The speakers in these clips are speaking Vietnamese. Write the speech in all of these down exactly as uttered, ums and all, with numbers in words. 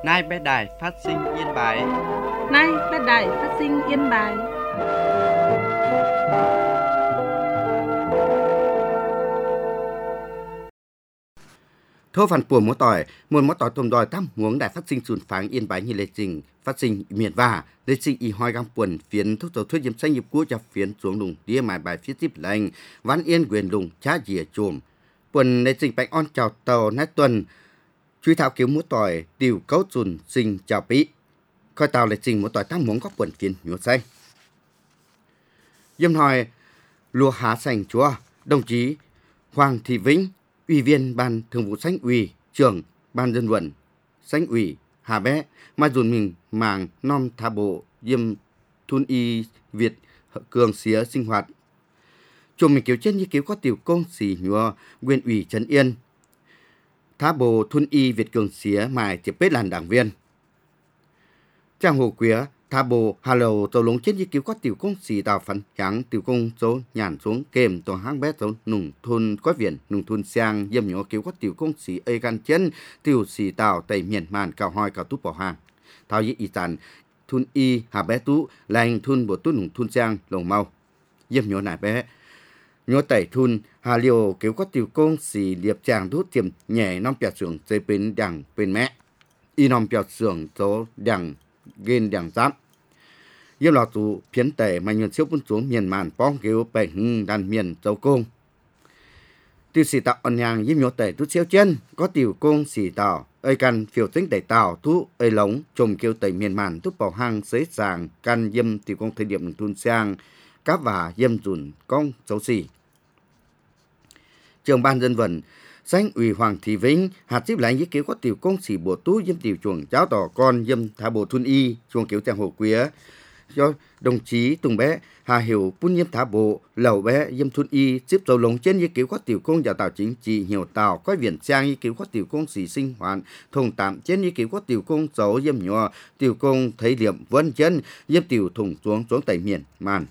Nay bé đài phát sinh Yên Bái. Nay bé đài phát sinh Yên Bái. Thô phản của múa tỏi, muốn múa tỏi tôm đòi tam muốn đại phát sinh sùn pháng Yên Bái như lệ trình phát sinh miền và lệ trình y hoi găng quần phiến thuốc dầu thuốc diêm xanh nghiệp cũ cho phiến xuống đùng đĩa mài bài phía tiếp lành ván yên quyền đùng chá dìa chùm quần lệ trình bạch on chào tàu nát tuần truy thảo kiếm múa tỏi điều cấu dùn sinh chào bí coi tàu lệ trình múa tỏi tam muốn có quần phiến nhúa xanh diêm hỏi lúa há sành chúa đồng chí Hoàng Thị Vĩnh, Ủy viên Ban Thường vụ Sánh ủy, trưởng Ban dân vận Sánh ủy Hà Bé, mai dùn mình màng nom thả bộ diêm thun y Việt cường xía sinh hoạt. Chùm mình cứu chết như cứu có tiểu công xì nhùa nguyên ủy Trấn Yên. Thả bộ thun y Việt cường xía mài tiếp bết làn đảng viên. Trang hồ quía thả bộ hà lầu tàu lống chết như cứu có tiểu công xì tàu phấn kháng tiểu công số nhàn xuống kèm tổ hang bé tàu nùng thôn có viện nùng thôn sang dâm nhỏ cứu có tiểu công xì ê gan chân tiểu xì tàu tây miền màn cào hoi cào túp bỏ hàng thao yi y tàn thôn y hà bé tú lành thôn bộ tú nùng thôn sang lồng mau dâm nhỏ nải bé nhỏ tẩy thôn hà liều cứu có tiểu công xì điệp chàng đút tiềm nhẹ non bẹt sưởng dây bên đằng bên mẹ y non bẹt sưởng số đằng ghen đằng giáp yêu lọ tụ phiến tệ mà nhuận siêu bún xuống miền màn bong kêu bể hưng đàn miền châu công tiêu xì tạo ẩn nhàng yếm nhọ tệ tu siêu chân có tiểu công xì tạo ơi căn phiêu tính tẩy tạo thu ơi lống trồng kêu tẩy miền màn tu bảo hang xế sàng căn yếm tiểu công thời điểm tuôn sang cáp và yếm dùn công xấu xì trường ban dân vận Sánh ủy Hoàng Thị Vĩnh hạt tiếp lại ý kiến có tiểu công xì bộ tú yếm tiểu chuồng cháu tỏ con yếm thả bộ thun y chuồng kiểu trang hồ quía do đồng chí Tùng Bé Hà Hiểu Pun Yếm Thả Bộ Lầu Bé Yếm Thun Y tiếp dầu lồng trên ý kiến có tiểu công giáo tạo chính trị nhiều tàu có viện trang ý kiến có tiểu công sĩ sinh hoạt thùng tạm trên ý kiến có tiểu công dấu yếm nhỏ tiểu công thấy điểm vân chân yếm tiểu thùng xuống xuống tẩy miền màn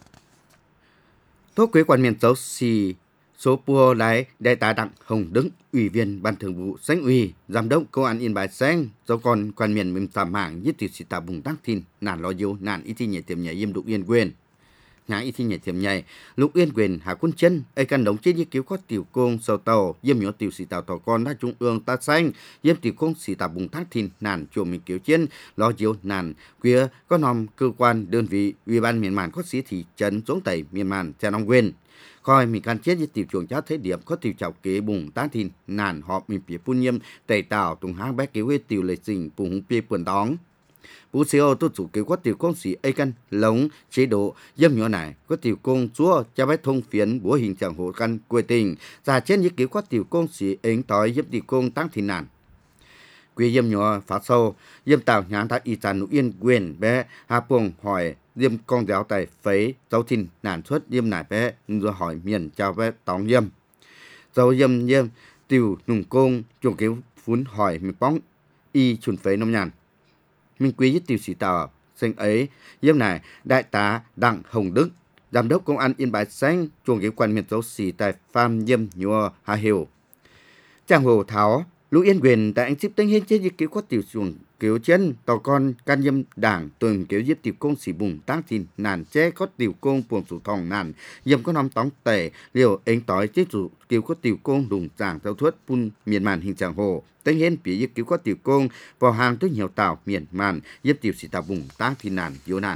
thuốc quế quan miền dấu xì số pua lái đại tá Đặng Hồng Đứng ủy viên ban thường vụ Sánh ủy giám đốc công an Yên Bái Xanh do còn quan miền mình phạm mạng nhất tiểu sĩ tạo bùng tác thìn nản lo yêu nản ít thi nhảy tiềm nhảy yêm lục yên quyền nhà ít thi nhảy tiềm nhảy lục yên quyền hạ quân chân ai căn đóng trên như cứu có tiểu công sầu tàu yêm nhỏ tiểu sĩ tạo tàu con đã trung ương ta xanh yêm tiểu công sĩ tạo bùng tác thìn nản chùa mình cứu chân lo yêu nản quía có nòm cơ quan đơn vị ủy ban miền màn có sĩ thị trấn xuống tẩy miền màn cha nông quyền coi mình can chết với tiểu chuồng cháu thế điểm có tiểu chào kế bùng tá thìn nản họp mình phía phun nhiêm tẩy tàu tung hang bé cứu tiểu lệ trình bùng bia quần đóng bố xíu tôi chủ cứu có tiểu công sĩ ấy căn lống chế độ dâm nhỏ này có tiểu công chúa cha bé thông phiến bố hình chẳng hộ căn quê tình ra chết với cứu có tiểu công sĩ ấy tối giúp tiểu công tăng thìn nản quy dâm nhỏ phát sâu dâm tàu nhãn thái y tàn yên quyền bé hà buông hỏi diêm con giáo tài phấy dấu thìn nản xuất diêm nải bé rồi hỏi miền chào bé tóng diêm dấu diêm diêm tiểu nùng công chuồng cứu phún hỏi mình bóng y chuẩn phấy nông nhàn mình quý với tiểu sĩ tàu xanh ấy diêm này đại tá Đặng Hồng Đức giám đốc công an Yên Bái Xanh chuồng cứu quan miền dấu sĩ tài pham diêm nhua hà hiểu trang hồ tháo lũ yên quyền tại anh ship tính hết chết như cứu có tiểu xuồng cứu chân tàu con can yếm đảng tuần cứu giúp tiểu công sĩ bùng tác thìn nản che có tiểu công buồn sủ thòng nản yếm có năm tóng tể liều anh tối chết chủ cứu có tiểu công đùng giảng theo thuất pun miền màn hình tràng hồ tính hết phía giúp cứu có tiểu công vào hàng tới nhiều tàu miền màn giúp tiểu sĩ tàu bùng tác thìn nản yếu nản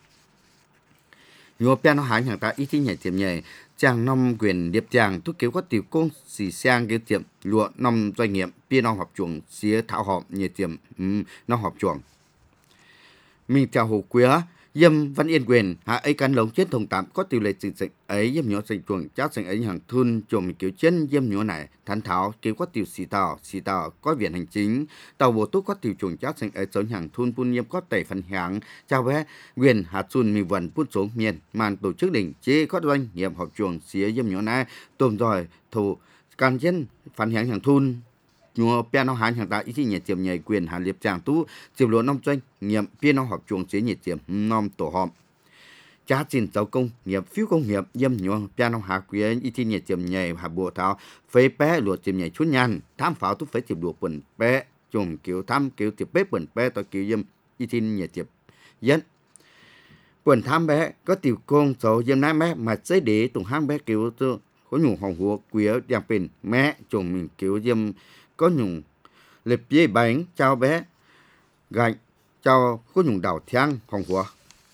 nhiều bên nó hái hàng ta ít thi nhảy tiệm nhảy chàng năm quyền điệp chàng thuốc cứu có tiểu công xì sang cái tiệm lụa năm doanh nghiệp bia nó họp chuồng xía thảo họp như tiệm um, nó họp chuồng mình chào hồ quế Yêm Văn Yên quyền hạ ấy căn lống chết thông tạm có tiêu lệ sự dịch ấy yêm nhỏ sinh chuồng cháu sinh ấy hàng thun chùm kiểu chân yêm nhỏ này thán tháo cứu có tiêu xì tàu xì tàu có viện hành chính tàu bộ túc có tiêu chuồng cháu sinh ấy sống hàng thun pun yêm có tẩy phần hàng chào bé quyền hạt xuân mì vần pun số miền màn tổ chức đỉnh chế có doanh nghiệp họp chuồng xía yêm nhỏ này tôm rồi thủ can chân phần hàng hàng thun nhua pe nó hán hàng ta ý chí nhiệt tiệm nhảy quyền hà liệp chàng tú chiều lúa nông doanh nghiệm pe nó họp chuồng chế nhiệt tiệm nom tổ họp cha xin giáo công nghiệp phiếu công nghiệp yêm nhua pe nó hà quyền ý chí nhiệt tiệm nhảy hà bộ tháo phê pe lúa tiệm nhảy chút nhàn tham pháo tú phế tiệm lúa quần pe chùm kiểu thăm kiểu tiệp bếp bẩn bé tao kiểu dâm y tin nhà tiệp dân quần thăm bé có tiểu công số dâm nái bé mà sẽ để tùng hang bé kiểu tôi có nhung hồng hùa quía đang bên mẹ chồng mình kiểu dâm có nhung lệp dây bánh chào bé gạch chào có nhung đào thiang hồng hùa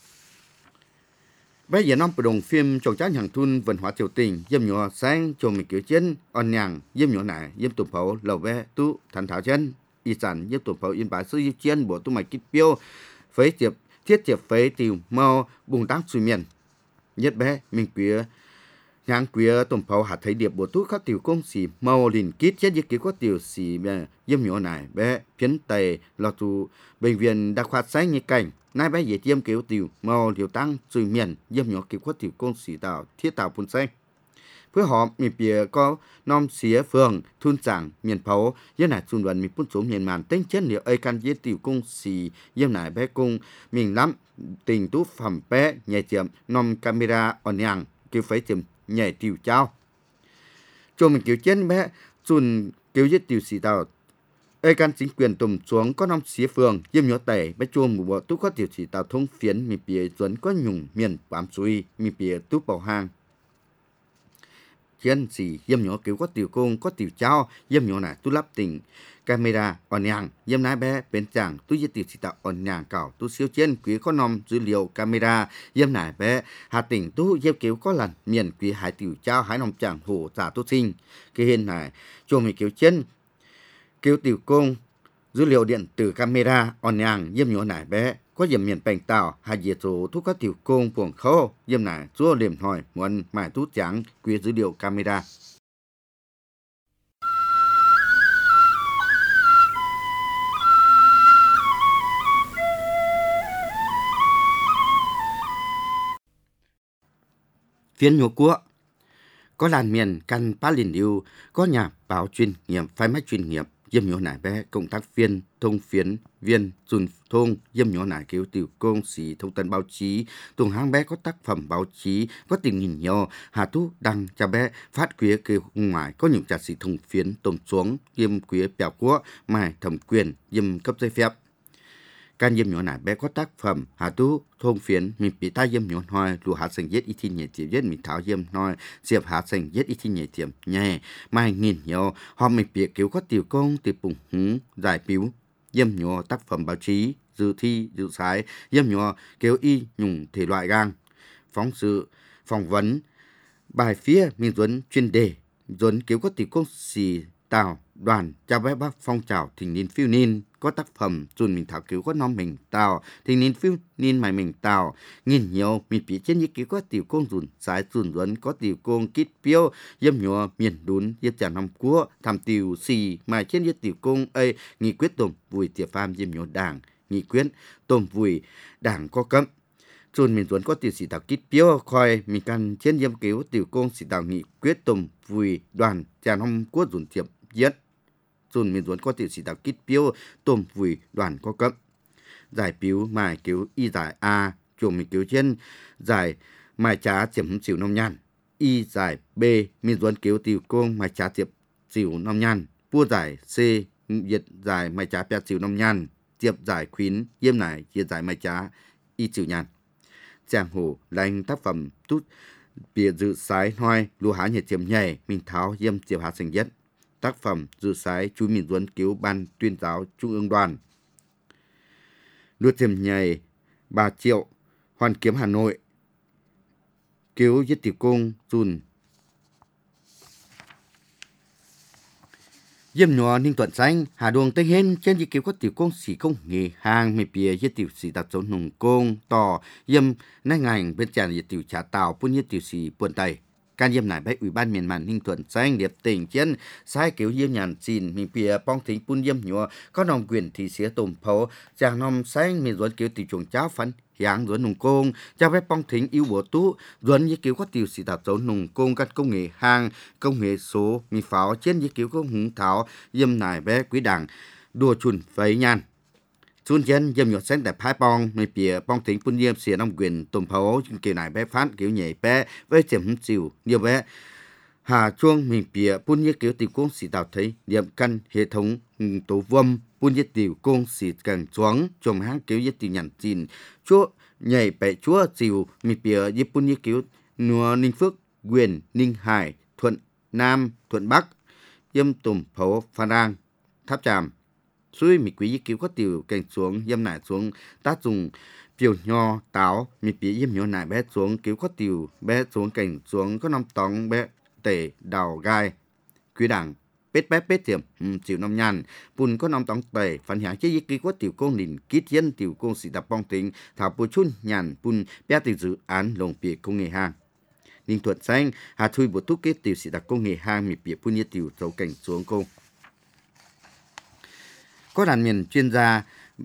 bé giờ năm đồng phim trồng trái hàng thun văn hóa triều tình dâm nhỏ sáng chồng mình kiểu chân on nhàng dâm nhỏ này dâm tụm phẩu lầu bé tu thành thảo chân y sản dâm tụm phẩu yên bái sư dâm chân bộ tu mày kích piêu phế tiệp thiết tiệp phế tiều mau bùng tác suy miền nhất bé mình quía nhang quía tụm phẩu hạt thấy điệp bộ tu khát tiểu công xì mau liền kít chết giết kiểu có tiểu xì bé dâm nhỏ này bé phiến tề lò tu bệnh viện đặc khoa sáng như cảnh nay bé dễ tiêm kiểu tiểu màu liều tăng suy miền dâm nhỏ kiểu có tiểu công sĩ tạo thiết tạo phun xanh với họ miền bìa có nom xía phường thun chẳng miền phấu dân này xuân vận miền phun số miền màn tên chân liệu ai can dễ tiểu công sĩ dâm này bé cung mình lắm tình tú phẩm bé nhảy tiệm nom camera on nhàng kiểu phải tiệm nhảy tiểu trao cho mình kiểu chân bé xuân kiểu dễ tiểu sĩ tạo ê can chính quyền tùm xuống có năm xía phường dâm nhỏ tẩy bé chuông một bộ tú có tiểu chỉ tạo thông phiến mi bìa dẫn có nhung miền bám suy mi bìa tú bảo hang chân xì dâm nhỏ kiểu có tiểu công có tiểu trao dâm nhỏ này tú lắp tỉnh camera on nhàng dâm nái bé bên chàng tú dễ tiểu chỉ tạo on nhàng cào tú siêu trên quý có năm dữ liệu camera dâm này bé hà tỉnh tú dâm kiểu có lần miền quý hải tiểu trao hải nòng chàng hồ giả tú sinh cái hình này chuông mi kiểu chân kiểu tiểu công dữ liệu điện tử camera on nhàng dâm nhỏ nải bé có dầm miền bành tàu hai dễ số thuốc các tiểu công buồng khâu dâm nải chúa liềm hỏi muốn mải tú trắng quy dữ liệu camera phiên nhổ quốc có làn miền căn pa liền yêu có nhà báo chuyên nghiệp phái máy chuyên nghiệp dâm nhỏ nải bé công tác viên thông phiến viên dùn thôn dâm nhỏ nải kiểu tiểu công sĩ thông tấn báo chí tuồng hang bé có tác phẩm báo chí có tình nhìn nhỏ hà tú đăng cho bé phát quía kêu ngoài có những trà sĩ thông phiến tôm xuống dâm quía bèo quốc mai thẩm quyền dâm cấp giấy phép can dâm nhỏ nải bé có tác phẩm hà tú thôn phiến mình bị tai dâm nhỏ nói lùa hạt sành giết ít thi nhẹ tiệm giết mình tháo dâm nói diệp hạt sành giết ít thi nhẹ tiệm nhẹ mai nghìn nhỏ họ mình bị kiểu có tiểu công tiểu bùng hứng giải biểu dâm nhỏ tác phẩm báo chí dự thi dự sái dâm nhỏ kiểu y nhung thể loại gang phóng sự phỏng vấn bài phía mình duấn chuyên đề duấn kiểu có tiểu công xì tào đoàn chào bé bác phong trào thình niên phiêu niên có tác phẩm chun mình thảo cứu có nom mình tào thình niên phiêu niên mày mình tào nghìn nhiều mình bị trên như kiểu có tiểu công dùn sái dùn duấn có tiểu công kít piêu dâm nhỏ miền đún dâm trả năm cua tham tiểu xì mày trên như tiểu công ấy nghị quyết tôm vùi tiệp pham dâm nhỏ đảng nghị quyết tôm vùi đảng có cấm chun mình duấn có tiểu sĩ tào kít piêu coi mình cần trên dâm kiểu tiểu công sĩ tào nghị quyết tôm vùi đoàn trả năm cua dùn tiệp giết chun mình duấn có tiểu sĩ tào kít piêu tôm vùi đoàn có cấp giải piếu mài kiểu y giải a chuồng mình kiểu trên giải mài trá chiếm xỉu nông nhan y giải b mình duấn kiểu tiểu công mài trá tiệp xỉu nông nhan vua giải c việt giải mài trá bẹt xỉu nông nhan tiệp giải khuyến yêm nải chia giải mài trá y xỉu nhan giang hồ lành tác phẩm tút bìa dự sái hoài lúa há nhiệt tiệm nhảy mình tháo yêm tiệp hạt sinh nhất tác phẩm dự sái chú Minh Duấn cứu ban tuyên giáo Trung ương đoàn. Lúa tiệm nhảy bà Triệu Hoàn Kiếm Hà Nội cứu giết tiểu công dùn dâm nhỏ Ninh Thuận Xanh Hà Đường Tây Hên trên di cứu có tiểu công sĩ công nghề hàng mê bìa giết tiểu sĩ đặt dấu nồng công tỏ dâm nay ngành bên tràn giết tiểu trả tàu buôn giết tiểu sĩ buồn tây can dâm nải bé ủy ban miền màn Ninh Thuận Xanh điệp tỉnh trên sai kiểu dâm nhàn xin mình bìa bong thính buôn dâm nhỏ có nòng quyền thì xía tôm phấu chàng nòng xanh mình duẩn kiểu tiểu chuồng cháo phấn giáng duẩn nồng công cha bé bong thính yêu bộ tú duẩn như kiểu có tiểu sĩ đặt dấu nồng công các công nghệ hàng công nghệ số mi pháo trên như kiểu có hứng tháo dâm nải bé quý đảng đùa chuồn phấy nhan xuân chân dâm nhọt sáng đẹp hai bong mình bìa bong thính buôn dâm xía nòng quyền tôm phấu kiểu này bé phát kiểu nhảy bé với chấm xỉu nhiều bé Hà chuông mình bìa bún như kiểu tiểu công sĩ tạo thấy điểm căn hệ thống tố vâm bún như tiểu công sĩ càng choáng trong hang kiểu như tiểu nhận chín chúa nhảy bẻ chúa chiều mình bìa như bún như kiểu nùa ninh phước quyền ninh hải thuận nam thuận bắc dâm tùm phố phan rang tháp tràm suy mình quý như kiểu có tiểu càng xuống dâm nải xuống tác dùng chiều nho táo mình bìa dâm nho nải bé xuống kiểu có tiểu bé xuống càng xuống có năm tóng bé tể đào gai quý đảng bết bép bết tiệm chịu năm nhàn bùn có năm tóng tể phản hạng chế ý ký có tiểu công đình kít dân tiểu công sĩ tập bong tính thảo bùi chun nhàn bùn bé từ dự án lồng bìa công nghệ hàng ninh thuận xanh hà thui bộ túc kết tiểu sĩ tập công nghệ hàng mì bìa bùn như tiểu dấu cảnh xuống công có đàn miền chuyên gia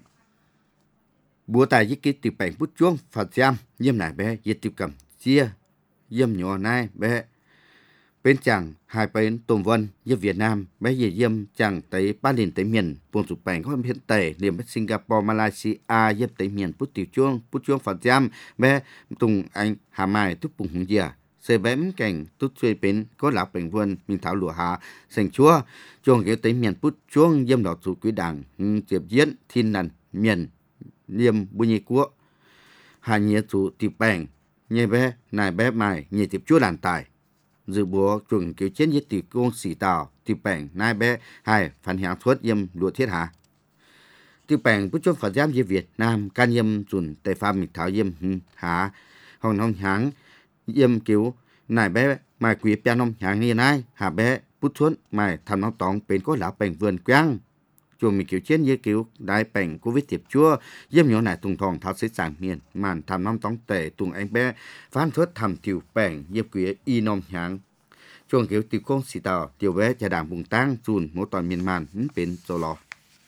búa tài ý ký tiểu cảnh bút chuông phật giam nhiêm nải bé yết tiểu cầm chia yêm nhỏ nai bé bên chẳng hai bên tôm vân như Việt Nam bé về yêm chẳng tới ba liền tới miền buồn sụp bèn có hiện tệ điểm bên Singapore Malaysia yêm tới miền bút tiểu chuông bút chuông phật giam bé tùng anh hà mai túc bùng hùng dìa xe bém cảnh túc xuôi bên có lão bệnh vườn mình thảo lụa hạ sành chúa chuông kiểu tới miền bút chuông yêm đỏ chủ quý đảng tiệp diễn thiên nằn miền yêm bùi nhị quốc hà nhớ chủ tiệp bèn nhẹ bé nài bé mài nhẹ tiệp chúa đàn tài dự búa chuồng kiểu chiến với tiểu công sĩ tàu tiểu bèn nai bé hai phản hạng thuất yêm lụa thiết hạ tiểu bèn bút chốt phật giám với Việt Nam can yêm chuẩn tây pha mịch thảo yêm hạ hồng nông háng yêm kiểu nai bé mài quý bè nông háng như nai hạ bé bút chốt mài tham nông tòng bên có lão bèn vườn quang chuồng mình kiểu chiến với kiểu đại bèn covid tiệp chúa yêm nhỏ nải tùng thòng thảo sĩ sản miền màn tham nông tòng tệ tùng anh bé phán thuất thầm tiểu bèn yêm quý y nông háng chuồng kiểu tiểu công sĩ tàu tiểu bé cha đảng vùng tăng chùn mỗi toàn miền màn bên dầu lò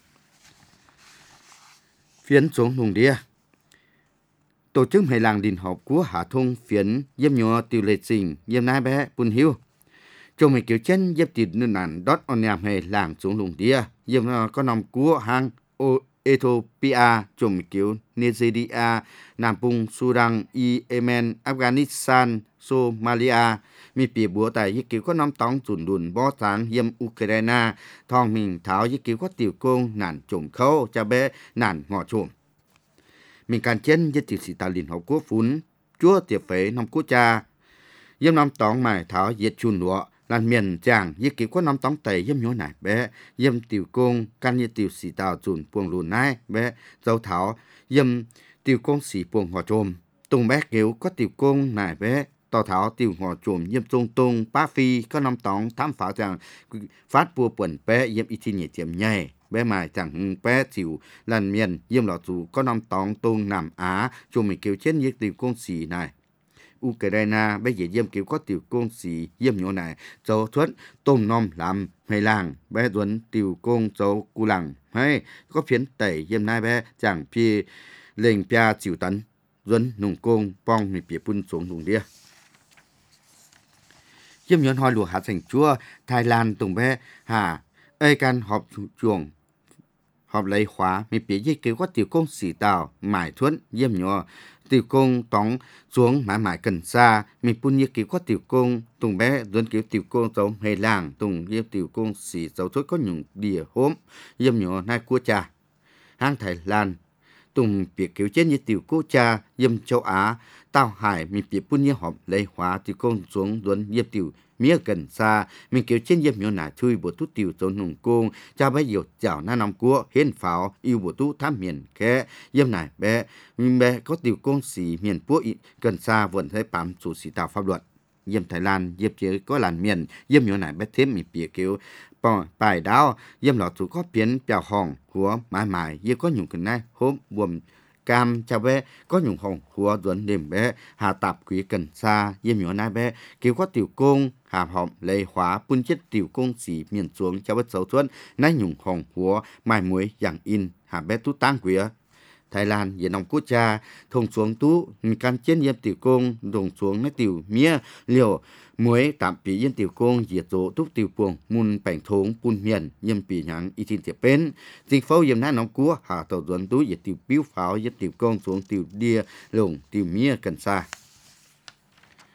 phiến xuống nùng đĩa tổ chức hệ làng đình họp của hạ thông phiến yêm nhỏ tiểu lệ trình yêm nai bé bùn hiu chuồng mình kiểu chân yêm tiểu nương nản đót on nhàm hệ làng xuống nùng đĩa yêm có nòng của hang Ethiopia chuồng mình kiểu Nigeria Nam Pung Sudan Yemen Afghanistan Somaliaมีปีบัวแต่ยี่กิวก็น้ำตองจุนดุนบ่อสางเยี่ยมอุเครนาทองมิงเท้ายี่กิวก็ติวโกงหนานจุ่มเข้าจะเบะหนานหงอชุมมีการเช่นยี่ติวสีตาลินหอกกัวฝุ่นจั่วเตียเฟยน้ำกุจาเยี่ยมน้ำตองใหม่เท้าเย็ดชุนหัวลานเมียนจางยี่กิวก็น้ำตองเตยเยี่ยมโยไหนเบะเยี่ยมติวโกงกันยี่ติวสีตาจุนปวงลุนนายเบะเจ้าเท้าเยี่ยมติวโกงสีปวงหัวชุมตรงแบะเกียวก็ติวโกงนายเบะต่อเท้าติวหัวจุ่มเยี่ยมตรงตรงป้าฟีก็นำตองทำฝาจังฟัดปัวป่วนแปะเยี่ยมอีทีเนี่ยเจียมใหญ่แบะหมายจังแปะจิวลันเมียนเยี่ยมหล่อจูก็นำตองตรงนำอาจุ่มมีเกี่ยวเช่นยี่ติวกงสีนายอุกเรนาแบะเยี่ยมเกี่ยวก็ติวกงสีเยี่ยมโยนายเจ้าทวดต้มน้อมลำให้ล่างแบะดวนติวกงเจ้ากูหลังให้ก็เพี้ยนไต่เยี่ยมนายแบะจังพี่เล่งปยาจิวตันดวนหนุ่งกงป้องมีเปียปุ่นสงหนุ่งเดียเยี่ยมย้อนหอยหลวงหาแสงชั่วไทยแลนด์ตรงแบะหาเอ้การหอบช่วงหอบไหลขวามีเปียยี่เกี่ยวก็ติวกงสีดาวหมายทวนเยี่ยมย้อติวกงตองสวงหมายหมายกันซามีปุ่นยี่เกี่ยวก็ติวกงตรงแบะดวนเกี่ยวติวกงเจ้าเฮล่างตรงเยี่ยมติวกงสีเจ้าทวดก็หยุ่งเดียโฮมเยี่ยมย้อนายกัวจ่าห้างไทยแลนด์ตรงเปียกเกี่ยวเช่นยี่ติวกัวจ่าเยี่ยมเจ้าอาเต้าหายมีเปียปุ่นยี่หอบไหลขวาติวกงสวงดวนเยี่ยมติวเมียกันซามีเกี่ยวเช่นเยี่ยมโยนาช่วยบททุติวจนหนุ่งโกงจะไปเหยียดเจ้าหน้านำกัวเห็นฝ่าวอิวบททุทำเมียนแค่เยี่ยมนายแบะมีแบะก็ติวโกงสีเมียนปัวกันซาวนให้ปั๊มสู่สีตาฟับหลวดเยี่ยมไทยแลนด์เยี่ยมเจอก็หลานเมียนเยี่ยมโยนาแบะเทมมีเปียเกี่ยวปอปลายดาวเยี่ยมหลอดสู่ก็เปลี่ยนเปียวห้องหัวหมายหมายเยี่ยก็หยุ่งกันได้โฮมบวมกามชาวแบะก็หยุ่งห้องหัวดวนเด่มแบะหาตับกุยกันซาเยี่ยมโยนาแบะเกี่ยวก็ติวโกงหาหอมเลยขวาปุ่นเจ็ดติวกงสีเมียนสวงชาวเสาทวนนายหยุ่งของหัวไม้มวยอย่างอินหาแบตุตั้งเกวียไทยแลนด์เย็นนองกุจาทงสวงตู้มีการเช่นเยี่ยมติวกงดงสวงในติวเมียเลี้ยวมวยตามปีเยี่ยมติวกงเหยียดโจทุกติวปวงมุนแป่งทงปุ่นเมียนเยี่ยมปีหยังอีทินเตียเป็นจิงเฝ้าเยี่ยมหน้าน้องกัวหาต่อสวนตู้เหยียดติวปิ้วฝาวเยี่ยมติวกงสวงติวเดียลงติวเมียกันซา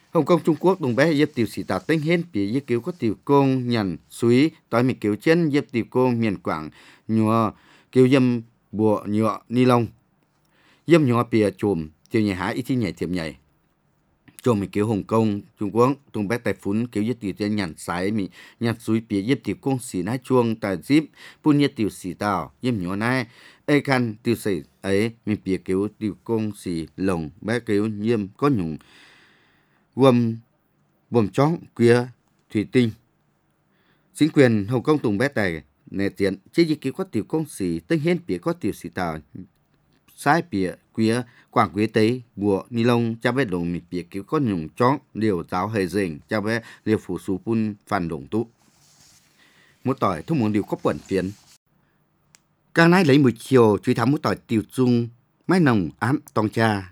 Hồng Kông Trung Quốc đồng bé dịp tiểu sĩ tà tinh hên bị dịp cứu có tiểu công nhận suý tối mình cứu chân dịp tiểu công miền Quảng nhựa cứu dâm bùa nhựa ni lông dâm nhựa bìa chùm tiểu nhảy há ít thi nhảy thiệp nhảy chùm mình cứu Hồng Kông Trung Quốc đồng bé tài phún cứu dịp tiểu chân nhận sái mình nhận suý bìa dịp tiểu công sĩ nái chuông tại dịp bùn nhiệt tiểu sĩ tào dâm nhựa nái ê khăn tiểu sĩ ấy mình bìa cứu tiểu công sĩ lồng bé cứu nhiêm có nhung gồm gồm chóng quía thủy tinh chính quyền Hồng Kông Tùng bé tài nè tiền chế gì kêu có tiểu công sĩ tinh hiến bịa có tiểu sĩ tào sai bịa quía quảng quía tấy bùa ni lông cha bé đồng mì bịa kêu có nhung chóng liều giáo hệ dình cha bé liều phủ sú pun phản đồng tụ một tỏi thông muốn điều có quẩn phiến càng nay lấy mười chiều truy thám một tỏi tiểu trung mái nồng ám tòng cha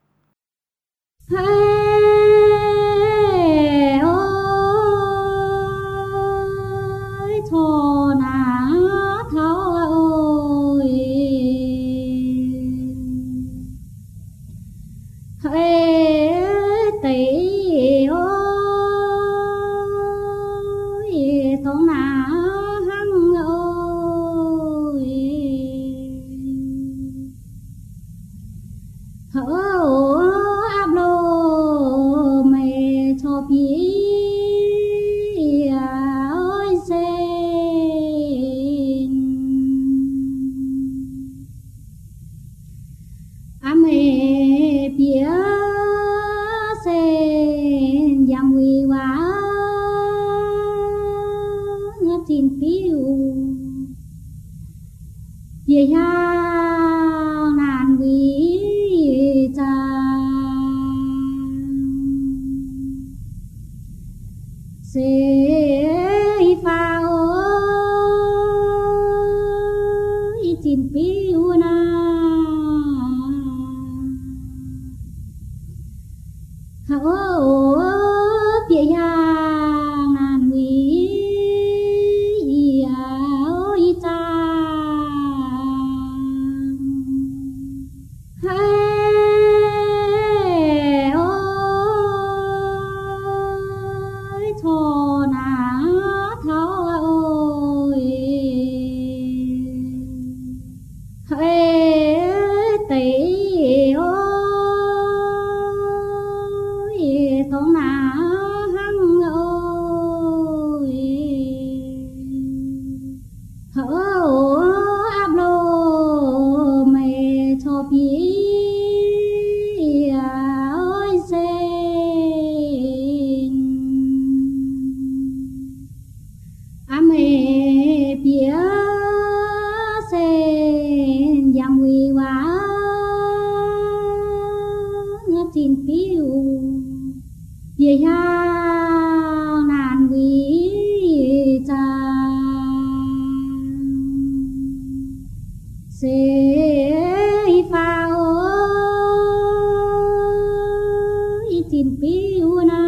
về ha ngàn quý cha sẽ phao chín piu na hao về ha ngàn quý cha về ha ngàn quý cha sẽ phao chín piu na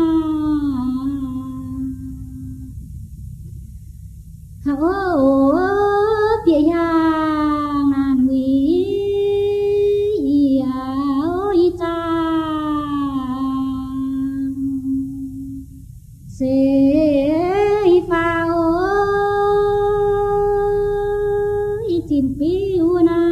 hao về ha ngàn quý cha sẽ phao chín piu na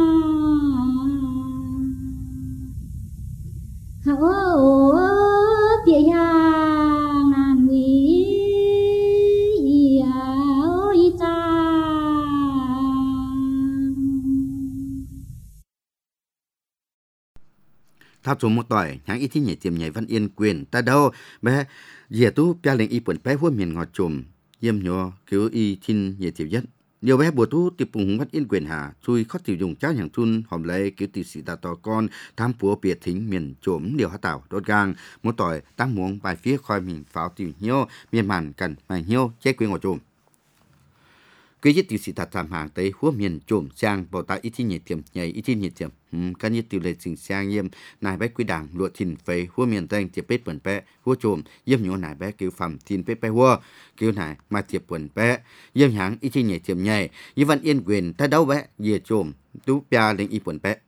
hao về ha ngàn quý cha tháp số một tỏi hãng ít thi nhảy tiềm nhảy văn yên quyền ta đâu bé dìa tú pia lệnh y quần bé huân miền ngọt chùm yếm nhỏ cứu y thiên nhảy tiểu nhất điều bé bùa tú tiệp bùng văn yên quyền hà chui khó tiểu dùng cháo hàng chun hòm lệ cứu tiểu sĩ ta to con tham púa biệt thính miền chổm điều hát tảo đốt gang một tỏi tăng muống bài phía khoi mình pháo tiểu nhiêu miền màn cần mày nhiêu chế quyền ngọt chùm cái nhất tiểu sĩ thật tham hàng tới huân miền chổm sang bảo ta ít thi nhảy tiềm nhảy ít thi nhảy tiềm các nhất tiểu lệ trình sang yếm nài bé quy đảng lụa thìn phế hua miền tây tiệp bết bẩn bé hua trộm yếm nhổ nài bé cứu phẩm thìn bết bé hua cứu nài mà tiệp bẩn bé yếm háng ít chi nhảy tiệm nhảy như văn yên quyền ta đâu bé dìa trộm tú pia lên y bẩn bé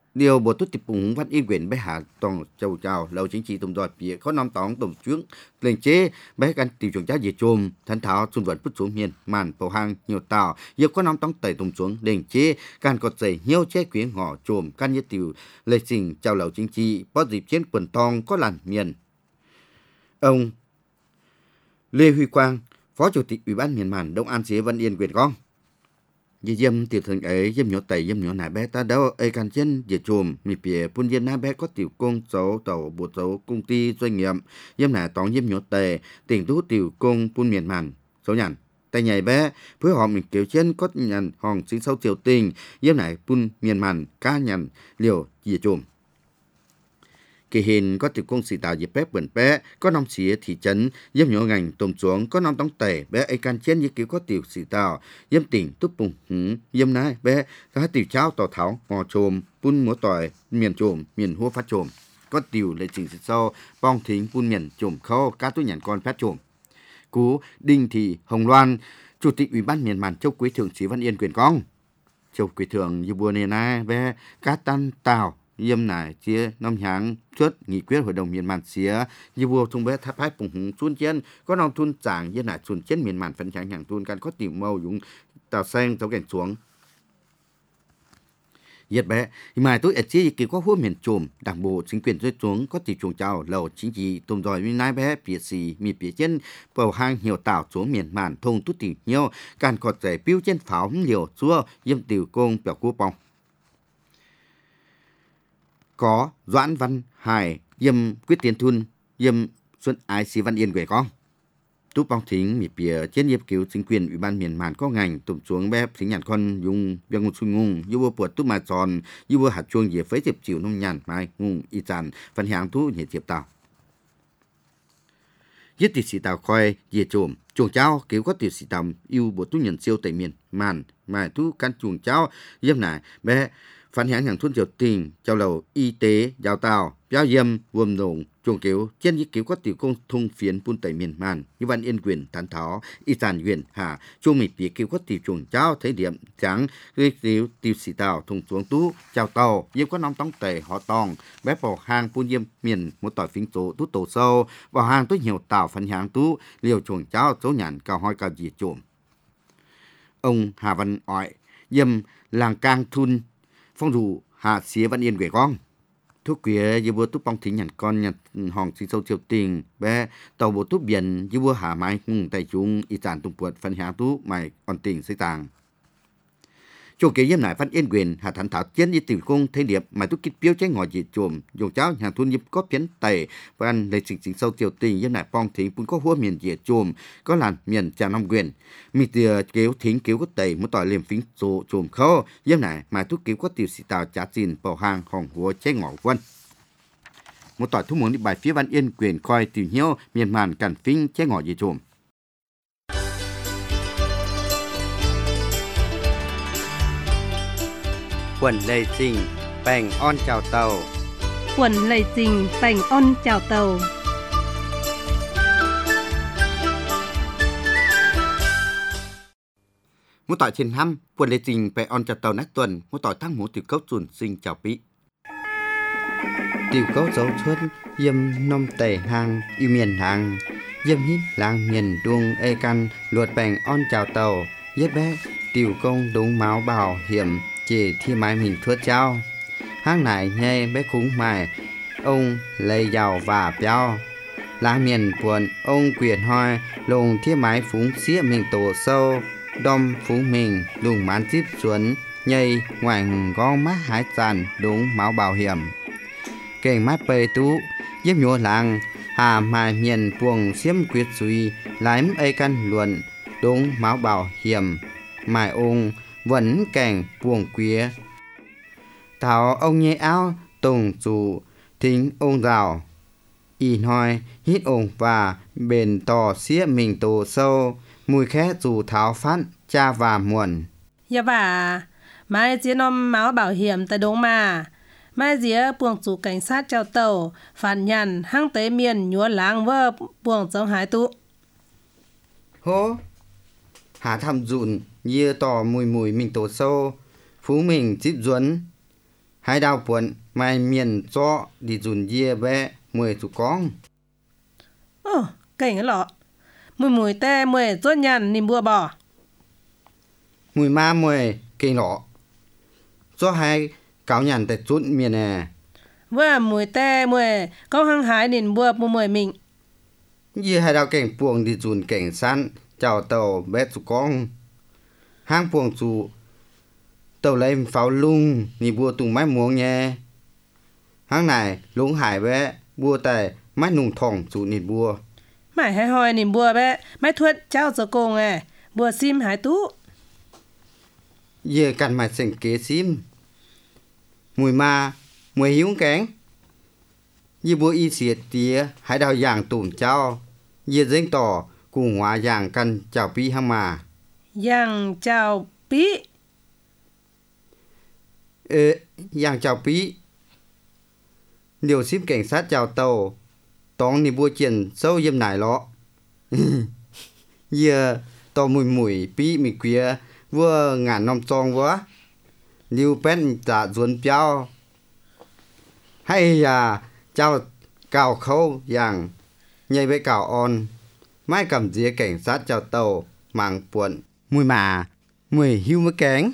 điều bộ tốt tiệp bụng văn yên quyền bé hạ toàn châu chào lâu chính trị tùng đọt phía có năm tóng tùng chuyến lên chế bé căn tiêu chuẩn giá về chôm thân thảo xuân vận bút xuống miền màn bầu hang nhiều tàu giờ có năm tóng tẩy tùng xuống lên chế can có dày nhiều chế quyến họ chôm can như tiêu lệ trình chào lâu chính trị có dịp chiến quần tong có làn miền. Ông Lê Huy Quang, Phó Chủ tịch Ủy ban miền màn Đông An Xế Văn Yên quyền con Dì dâm tiểu thường ấy dâm nhỏ tẩy dâm nhỏ nải bé ta đâu ấy can chân dì chùm mì bìa phun dân nải bé có tiểu công dấu tàu bộ dấu công ty doanh nghiệp dâm nải tóng dâm nhỏ tẩy tỉnh tú tiểu công phun miền màn số nhàn tay nhảy bé với họ mình kiểu chân có nhàn hòn sinh sâu triều tình dâm nải phun miền màn cá nhàn liều dì chùm kỳ hình có tiểu công sĩ tạo dịp bé bẩn bé có năm xía thị trấn dâm nhỏ ngành tôm xuống có năm tống tẩy bé ấy can chiến như kiểu có tiểu sĩ tạo dâm tỉnh túc bùng hứng dâm nái bé có tiểu cháo tỏ tháo ngò trồm phun múa tỏi miền trồm miền hua phát trồm có tiểu lệ trình xịt sâu bong thính phun miền trồm khâu cá túi nhàn con phát trồm cú Đinh Thị Hồng Loan Chủ tịch Ủy ban miền màn Châu Quý Thượng Sĩ Văn Yên quyền con Châu Quý Thượng như bùa nề nai bé cá tan tàu dâm nải chia năm tháng xuất nghị quyết hội đồng miền màn xía như vua thông bé tháp hai bùng hùng xuân chiến có nòng thun chàng như nải xuân chiến miền màn phân trắng hàng thun can có tiểu màu dũng tàu xanh tàu cảnh xuống Yết bé mà tôi ở chia kỳ có hua miền trùm đảng bộ chính quyền rơi xuống có tỷ chuồng chào lầu chính trị tôm dòi mi nai bé phía xì mi phía trên bầu hang nhiều tảo xuống miền màn thông tút tỉnh nhiều can cọt giải piu trên pháo liều xua dâm tiểu công biểu cua bong có Doãn Văn Hải dâm Quyết Tiến Thun dâm Xuân Ái Sĩ Văn Yên quê con Túp bong thính mì bìa chiến nghiệp cứu chính quyền Ủy ban miền màn có ngành tụm xuống bếp thính nhàn con dùng việc ngôn xuân ngung như vua buộc túp mà tròn như vua hạt chuông dễ phế tiệp chịu nông nhàn mai ngung y tràn phần hàng thu nhẹ tiệp tàu giết tỷ sĩ tàu khoai dễ trộm chuồng cháu cứu có tiểu sĩ tàu yêu bộ tu nhận siêu tại miền màn mà thu căn chuồng cháu dâm nải bé phản hãng hàng thôn triều tình chào lầu y tế giáo tàu giáo dâm vườn đồng chuồng cứu trên những cứu có tiểu công thông phiến phun tẩy miền màn như Văn Yên quyền thán tháo y tàn huyện hà chuồng mịt bị cứu có tiểu chuồng cháu thấy điểm trắng gây tiểu tiểu sĩ tàu thùng xuống tú chào tàu dâm có nóng tóng tẩy họ tòng bé vào hàng phun dâm miền một tỏi phính tổ tú tổ sâu vào hàng tối nhiều tàu phản hãng tú liều chuồng cháu số nhàn cao hoi cao gì chuồng ông Hà Văn Oại dâm làng Cang Thun phong dù hạ xía Văn Yên quê con thuốc quía như bữa túp bong thính nhặt con nhặt hòn sinh sâu triều tình bé tàu bộ túp biển như bữa hạ mai ngùng tay chúng y tàn tung puột phân hạ tú mày còn tình xây tàng chỗ kế yếm nải Văn Yên quyền hạ thản thảo chiến như tiểu công thấy điệp mà tú kích biếu trái ngòi dị chùm dùng cháu nhà thun nhịp có phiến tẩy và ăn lấy sinh sinh sâu triều tình yếm nải bong thính cũng có hua miền dị chùm có làn miền trà năm quyền mi tìa kéo thính kéo có tẩy một tỏi liềm phính số chùm khâu yếm nải mà tú kéo có tiểu sĩ tàu trả xin bảo hàng hòn hua trái ngõ quân một tỏi thu muốn đi bài phía Văn Yên quyền coi tiểu nhiêu miền màn cản phính trái ngõ dị chùm quần lê trình bành on chào tàu quần lầy trình bành on chào tàu một tỏi trên hăm quần lê trình bành on chào tàu nát tuần một tỏi thang một tiểu cấu chuẩn sinh chào bí tiểu cấu dấu xuân dâm nông tẩy hàng yêu miền hàng dâm hít làng miền đuông ê căn luật bành on chào tàu yết bé tiểu công đúng máu bảo hiểm chỉ thi mái mình thua trao hang nải nhây bé cúng mài ông lấy giàu và béo làng miền buồn ông quyền hoi lùng thi mái phúng xía mình tổ sâu đom phúng mình lùng mán tiếp xuống nhây ngoảnh gom mắt hái tràn đúng máu bảo hiểm kênh mắt bề tú giúp nhua làng hà mài miền buồng xiêm quyết suy lái ấy căn luận đúng máu bảo hiểm mài ông vẫn cảnh buồng quía thảo ông nhẹ áo tùng chủ thính ông rào y nói hít ổng và bền tỏ xía mình tổ sâu mùi khẽ dù tháo phát cha và muộn dạ bà mai dĩa nom máu bảo hiểm tại đúng mà mai dĩa buồng chủ cảnh sát chào tàu phản nhằn hăng tế miền nhúa láng vơ buồng giống hái tụ hố hà thăm dụn như tỏ mùi mùi mình tổ sâu phú mình chít duấn hai đào buồn mai miền cho đi dùn dìa bé mười chú con. Ồ, cảnh cái lọ. Mùi mùi tê mùi rốt nhằn nìm bùa bò. Mùi ma mùi kinh lọ. Cho hai cáo nhằn tại chút miền nè. Vừa mùi tê mùi có hăng hái nìm bùa bùa mùi mình. Dì hai đào cảnh buông đi dùn cảnh săn chào tàu bé chú con. Hang buông chú tàu lấy pháo lung nì bùa tùng mái muông nhé. Hang này lũng hải bé bùa tại mái nùng thòng chú nì bùa. Mãi hay hỏi nìm bùa bé mái thuất cháu giờ cô nghe bùa sim hải tú. Dì cằn mài sành kế sim. Mùi ma mùi hiếu kén. Dì bùa y xiết tía hai đào dạng tùm cháu. Dì dênh tỏ cùng hóa dạng căn chào pi hăng mà. Yang chào pi. Ờ, dạng chào pi. Điều xếp cảnh sát chào tàu. Tóng nì bùa chuyện sâu dâm nải lọ. Giờ tàu mùi mùi pi mì quía vừa ngàn nông tròn quá. Liu bén trả dùn piao. Hay à chào cào khâu dạng nhây với cào on. Mai cầm dĩa cảnh sát chào tàu mang buồn. Mùi mà mùi hiu mới kén.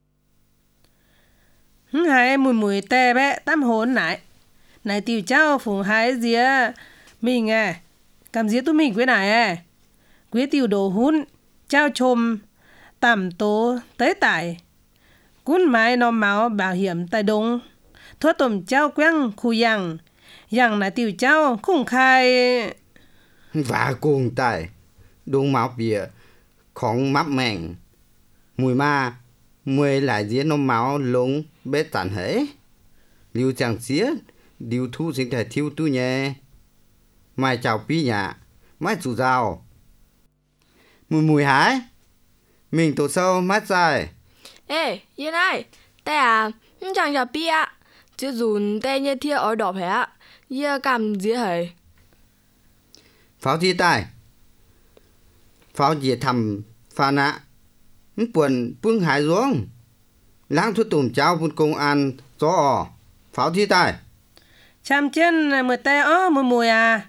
Hứng hái mùi mùi tê bé tam hồn nải. Này tiểu cháu phùng hái dĩa mình à. Cầm dĩa tụi mình quế nải à. Quế tiểu đồ hún cháu chôm tầm tố tới tải. Cún mái nòm máu bảo hiểm tại đông. Thua tùm cháu quăng khu yang. Yang này tiểu cháu khung khai. Và cùng tại đông máu bìa khóng mắp mẹng. Mùi ma mùi lại dĩa nòm máu lúng bế tàn hế. Liu chẳng dĩa điều thu sinh thể thiêu tu nhé. Mai chào pi nhà. Mai chủ rào. Mùi mùi hái. Mình tổ sâu mát dài. Ê, yên ai. Tê à, chẳng chào pi ạ. Chứ dùn tê như thiê ở đỏ phé ạ. Yên cầm dĩa hề. Pháo thi tài. Pháo dĩa thầm pha nạ. Buồn bưng hải ruộng. Lãng thuốc tùm cháu bún công an gió ỏ. Pháo thi tài. Chăm chân mùi tê ớ mùi mùi à.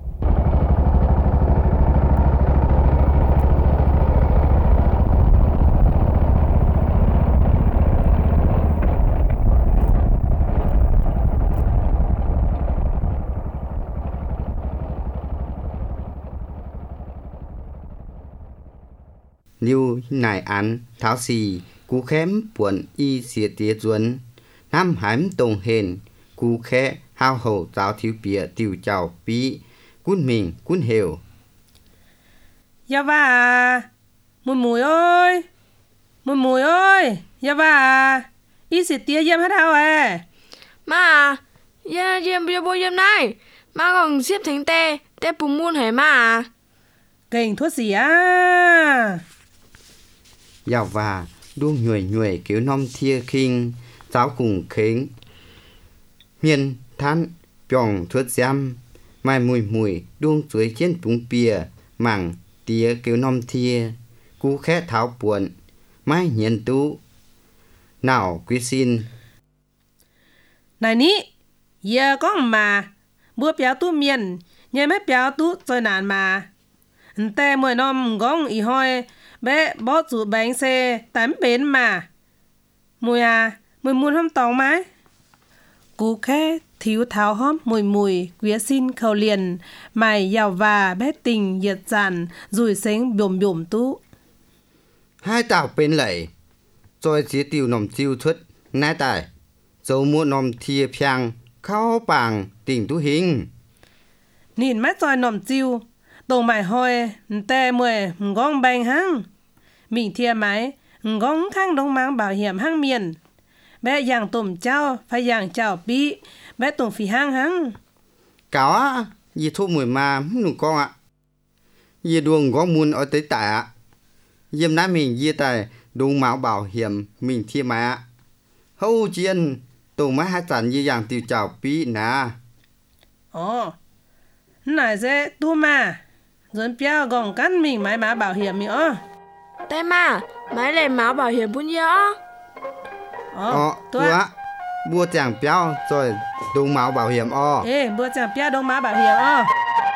Liu nải án tháo xì cú khém buồn y xìa tía duẩn. Nam hám tông hền cú khẽ hao hậu giáo thiếu bìa tiểu chào pi. Cún mình cún hiểu. Dạ bà à. Mùi mùi ơi. Mùi mùi ơi. Dạ bà à. Y xịt tía dâm hết hao à. Mà à, yên yên bia bôi yên này. Mà còn xếp thánh tê. Tê bùm muôn hề mà à. Kênh thuốc gì à. Dạo và đuông nhuệ nhuệ kiểu nông thia khinh. Giáo cùng khến. Miền thán bỏng thuất giam. Mai mùi mùi đuông dưới trên búng bìa. Mảng tía kiểu nông thia. Cú khẽ tháo buồn. Mai nhiên tú. Nào quý xin. Này ní. Giờ có mà. Bữa béo tú miền. Nhớ mấy béo tú rồi nản mà. Tê mùi nông góng ý hoi. Bé bó chủ bánh xe tắm bến mà. Mùi à. Mùi muốn hôm tóng mái. Cú khẽ thiếu tháo hóp mùi mùi. Quía xin khẩu liền. Mày giàu và bé tình nhiệt dàn. Rùi xánh bồm bồm tú. Hai tàu bên lẩy. Rồi dĩa tiểu nòm chiêu thuất. Nái tài. Dấu mua nòm thia phiang. Khao bảng tỉnh tú hình. Nhìn mắt rồi nòm chiêu. Tổng mải hoi. Tê mùi ngóng bánh hăng. Mình thia máy. Ngóng khang đông mang bảo hiểm hăng miền. Bé dạng tùm cháu. Phải dạng chào pi. Bé tùm phí hăng hăng. Cáo á. Dì thu mùi ma. Nụ con ạ. Dì đuông gó muôn ở tới tại ạ. Dìm ná mình dì tài. Đúng máu bảo hiểm. Mình thia máy ạ. Hâu chiên. Tùng má hát chẳng dì dạng tiểu chào pi nà. Ồ. Này dễ tu mà. Dấn béo gọng cắn mình máy má bảo hiểm mình ơ. Tê mà, máy lấy máu bảo hiểm bún nhớ. Ồ, Ờ, tu tu ạ. ạ. mua chẳng béo rồi đồng máu bảo hiểm o. Ê, bữa chẳng bia đông má bảo hiểm o.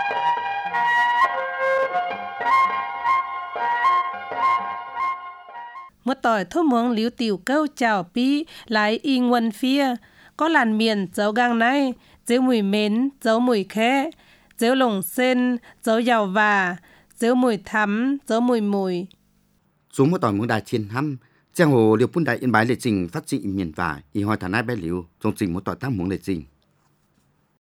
Một tỏi thốt muống liếu tiểu câu chào pi lại y nguồn phía. Có làn miền dấu gang này, dấu mùi mến, dấu mùi khẽ, dấu lồng sen, dấu giàu và, dấu mùi thắm, dấu mùi mùi. Xuống một tỏi muống đài chiên hăm, giang hồ liều phun đại yên bái lệ trình phát trị miền và y hoi thả nai bé liều, trong trình một tỏi thăm muống lệ trình.